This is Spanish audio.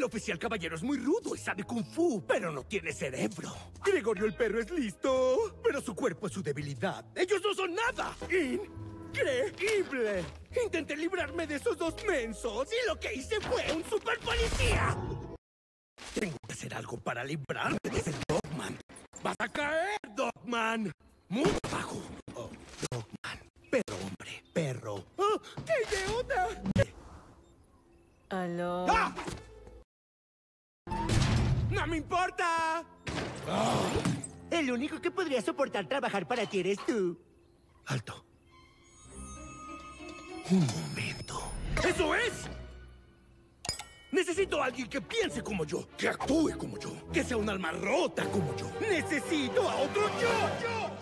oficial caballero es muy rudo y sabe kung fu, pero no tiene cerebro. Gregorio el perro es listo, pero su cuerpo es su debilidad. ¡Ellos no son nada! ¡Increíble! Intenté librarme de esos dos mensos y lo que hice fue un super policía. Tengo que hacer algo para librarme de ese Dogman. ¡Vas a caer, Dogman! Muy bajo. Oh, Dogman. Perro, hombre. Perro. ¡Oh, qué idiota! ¿Aló? ¡Ah! ¡No me importa! ¡Ah! El único que podría soportar trabajar para ti eres tú. Alto. Un momento. ¡Eso es! Necesito a alguien que piense como yo, que actúe como yo, que sea un alma rota como yo. ¡Necesito a otro yo!